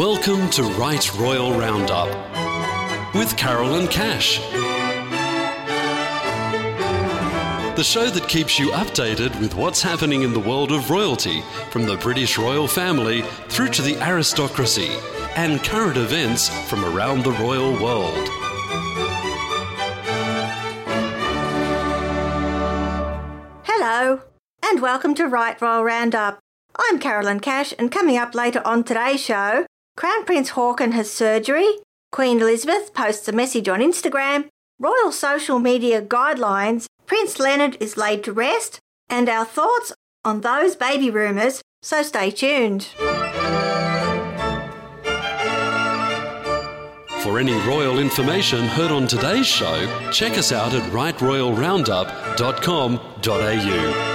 Welcome to Right Royal Roundup with Carol and Cash. The show that keeps you updated with what's happening in the world of royalty, from the British royal family through to the aristocracy, and current events from around the royal world. Hello, and welcome to Right Royal Roundup. I'm Carolyn Cash, and coming up later on today's show, Crown Prince Haakon has surgery, Queen Elizabeth posts a message on Instagram, royal social media guidelines, Prince Leonard is laid to rest, and our thoughts on those baby rumours, so stay tuned. For any royal information heard on today's show, check us out at rightroyalroundup.com.au.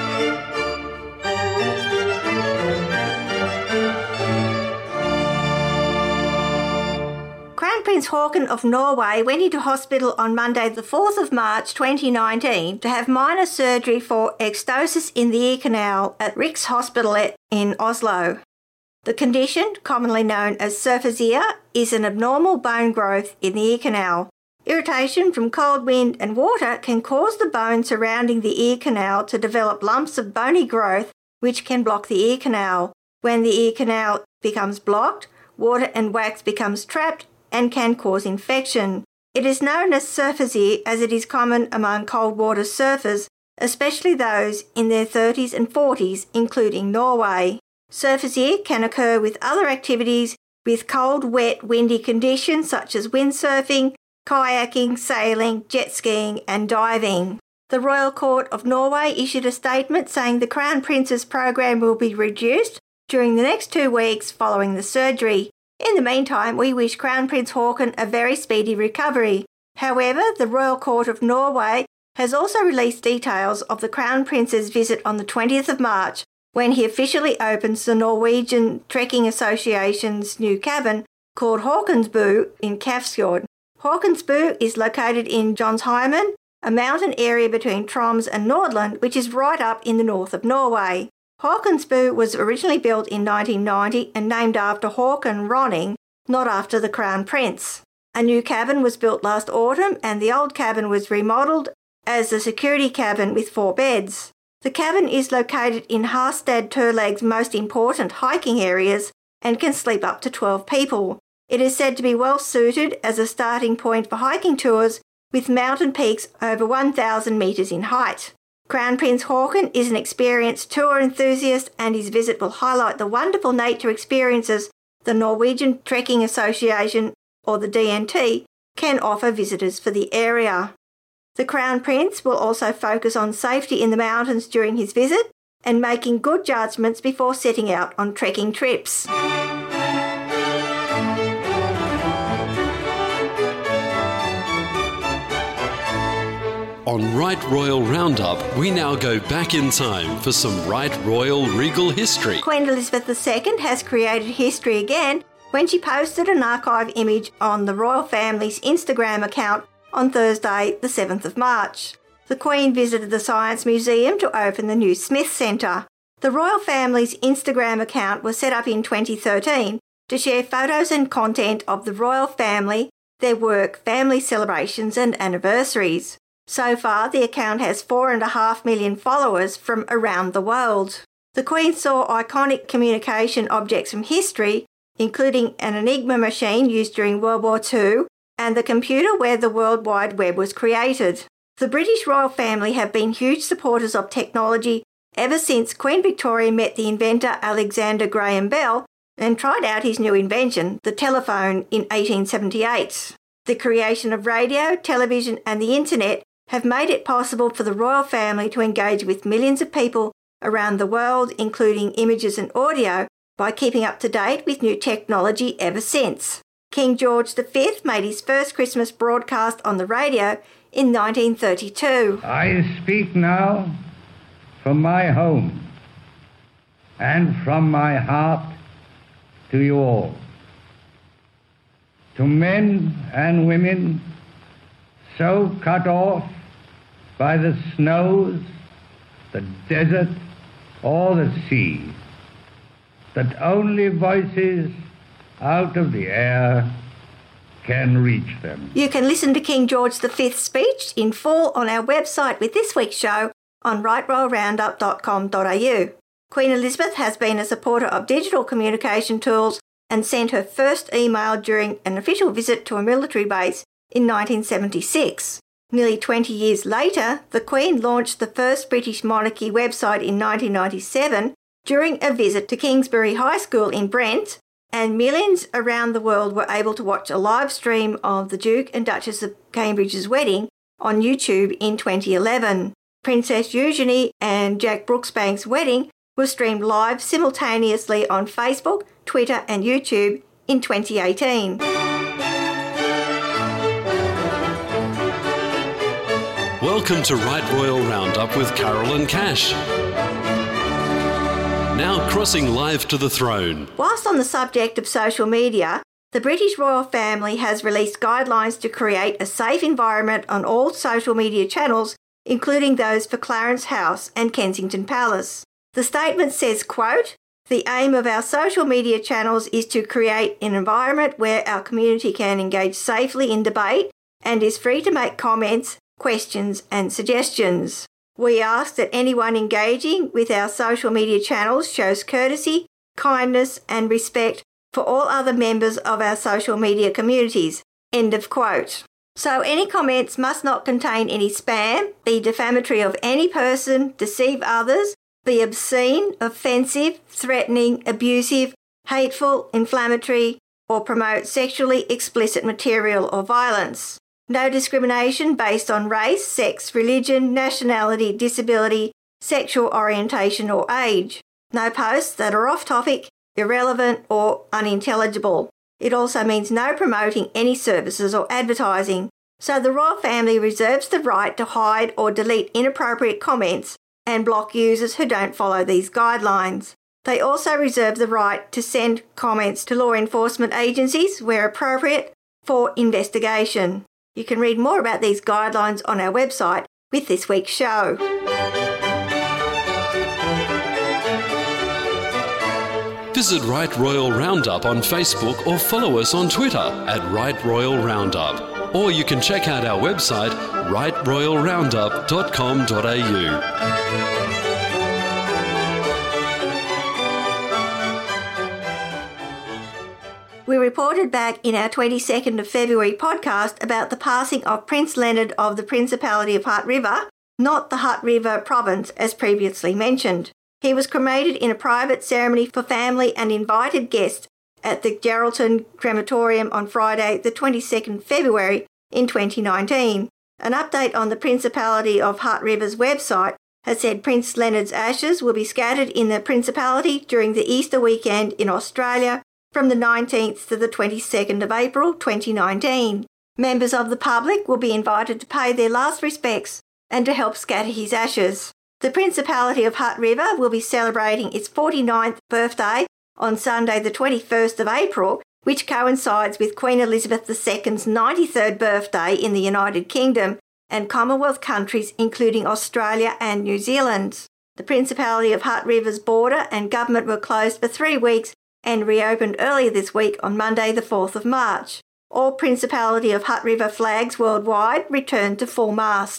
Prince Haakon of Norway went into hospital on Monday the 4th of March 2019 to have minor surgery for ectosis in the ear canal at Rikshospitalet in Oslo. The condition, commonly known as surphasia, is an abnormal bone growth in the ear canal. Irritation from cold wind and water can cause the bone surrounding the ear canal to develop lumps of bony growth which can block the ear canal. When the ear canal becomes blocked, water and wax becomes trapped and can cause infection. It is known as surphasia as it is common among cold water surfers, especially those in their 30s and 40s, including Norway. Surphasia can occur with other activities with cold, wet, windy conditions such as windsurfing, kayaking, sailing, jet skiing and diving. The Royal Court of Norway issued a statement saying the Crown Prince's program will be reduced during the next 2 weeks following the surgery. In the meantime, we wish Crown Prince Haakon a very speedy recovery. However, the Royal Court of Norway has also released details of the Crown Prince's visit on the 20th of March, when he officially opens the Norwegian Trekking Association's new cabin called Håkonsbu in Kafsfjord. Håkonsbu is located in Jonsheim, a mountain area between Troms and Nordland, which is right up in the north of Norway. Håkonsbu was originally built in 1990 and named after Håkon Ronning, not after the Crown Prince. A new cabin was built last autumn and the old cabin was remodelled as a security cabin with 4 beds. The cabin is located in Harstad Turlag's most important hiking areas and can sleep up to 12 people. It is said to be well suited as a starting point for hiking tours with mountain peaks over 1,000 metres in height. Crown Prince Haakon is an experienced tour enthusiast and his visit will highlight the wonderful nature experiences the Norwegian Trekking Association, or the DNT, can offer visitors for the area. The Crown Prince will also focus on safety in the mountains during his visit and making good judgments before setting out on trekking trips. On Right Royal Roundup, we now go back in time for some Right Royal regal history. Queen Elizabeth II has created history again when she posted an archive image on the royal family's Instagram account on Thursday, the 7th of March. The Queen visited the Science Museum to open the new Smith Centre. The royal family's Instagram account was set up in 2013 to share photos and content of the royal family, their work, family celebrations and anniversaries. So far, the account has 4.5 million followers from around the world. The Queen saw iconic communication objects from history, including an Enigma machine used during World War II and the computer where the World Wide Web was created. The British royal family have been huge supporters of technology ever since Queen Victoria met the inventor Alexander Graham Bell and tried out his new invention, the telephone, in 1878. The creation of radio, television and the internet have made it possible for the royal family to engage with millions of people around the world, including images and audio, by keeping up to date with new technology ever since. King George V made his first Christmas broadcast on the radio in 1932. I speak now from my home and from my heart to you all. To men and women so cut off by the snows, the desert, or the sea, that only voices out of the air can reach them. You can listen to King George V's speech in full on our website with this week's show on rightroyalroundup.com.au. Queen Elizabeth has been a supporter of digital communication tools and sent her first email during an official visit to a military base in 1976. Nearly 20 years later, the Queen launched the first British monarchy website in 1997 during a visit to Kingsbury High School in Brent, and millions around the world were able to watch a live stream of the Duke and Duchess of Cambridge's wedding on YouTube in 2011. Princess Eugenie and Jack Brooksbank's wedding was streamed live simultaneously on Facebook, Twitter and YouTube in 2018. Welcome to Right Royal Roundup with Carol and Cash. Now crossing live to the throne. Whilst on the subject of social media, the British royal family has released guidelines to create a safe environment on all social media channels, including those for Clarence House and Kensington Palace. The statement says, quote, "The aim of our social media channels is to create an environment where our community can engage safely in debate and is free to make comments, questions and suggestions. We ask that anyone engaging with our social media channels shows courtesy, kindness and respect for all other members of our social media communities." End of quote. So any comments must not contain any spam, be defamatory of any person, deceive others, be obscene, offensive, threatening, abusive, hateful, inflammatory, or promote sexually explicit material or violence. No discrimination based on race, sex, religion, nationality, disability, sexual orientation or age. No posts that are off-topic, irrelevant or unintelligible. It also means no promoting any services or advertising. So the royal family reserves the right to hide or delete inappropriate comments and block users who don't follow these guidelines. They also reserve the right to send comments to law enforcement agencies where appropriate for investigation. You can read more about these guidelines on our website with this week's show. Visit Right Royal Roundup on Facebook or follow us on Twitter at Right Royal Roundup. Or you can check out our website, rightroyalroundup.com.au. We reported back in our 22nd of February podcast about the passing of Prince Leonard of the Principality of Hutt River, not the Hutt River province as previously mentioned. He was cremated in a private ceremony for family and invited guests at the Geraldton Crematorium on Friday, the 22nd February in 2019. An update on the Principality of Hutt River's website has said Prince Leonard's ashes will be scattered in the Principality during the Easter weekend in Australia from the 19th to the 22nd of April 2019. Members of the public will be invited to pay their last respects and to help scatter his ashes. The Principality of Hutt River will be celebrating its 49th birthday on Sunday the 21st of April, which coincides with Queen Elizabeth II's 93rd birthday in the United Kingdom and Commonwealth countries including Australia and New Zealand. The Principality of Hutt River's border and government were closed for 3 weeks and reopened earlier this week on Monday the 4th of March. All Principality of Hutt River flags worldwide returned to full mast.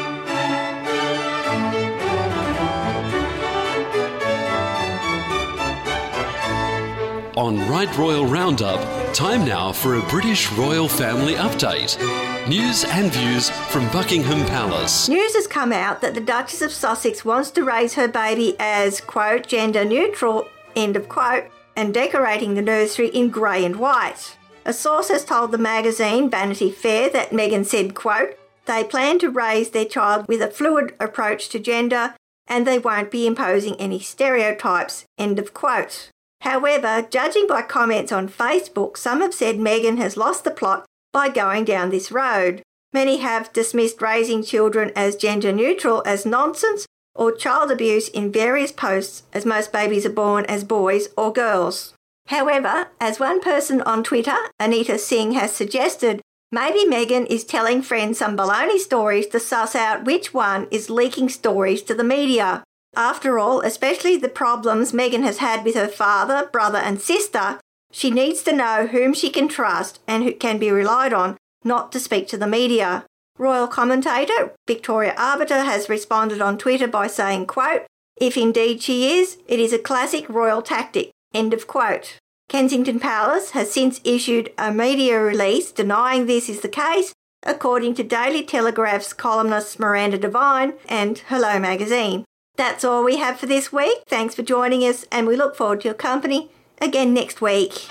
On Right Royal Roundup, time now for a British royal family update. News and views from Buckingham Palace. News has come out that the Duchess of Sussex wants to raise her baby as, quote, gender neutral, end of quote, and decorating the nursery in grey and white. A source has told the magazine Vanity Fair that Meghan said, quote, they plan to raise their child with a fluid approach to gender and they won't be imposing any stereotypes, end of quote. However, judging by comments on Facebook, some have said Meghan has lost the plot by going down this road. Many have dismissed raising children as gender neutral as nonsense or child abuse in various posts, as most babies are born as boys or girls. However, as one person on Twitter, Anita Singh, has suggested, maybe Meghan is telling friends some baloney stories to suss out which one is leaking stories to the media. After all, especially the problems Meghan has had with her father, brother and sister, She needs to know whom she can trust and who can be relied on not to speak to the media. Royal commentator Victoria Arbiter has responded on Twitter by saying, quote, "If indeed she is, it is a classic royal tactic," end of quote. Kensington Palace has since issued a media release denying this is the case, according to Daily Telegraph's columnist Miranda Devine and Hello Magazine. That's all we have for this week. Thanks for joining us, and we look forward to your company again next week.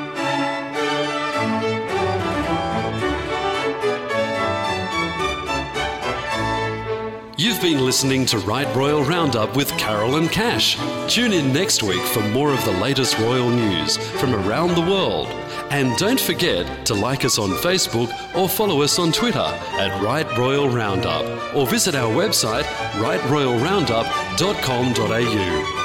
You've been listening to Right Royal Roundup with Carol and Cash. Tune in next week for more of the latest royal news from around the world. And don't forget to like us on Facebook or follow us on Twitter at Right Royal Roundup, or visit our website rightroyalroundup.com.au.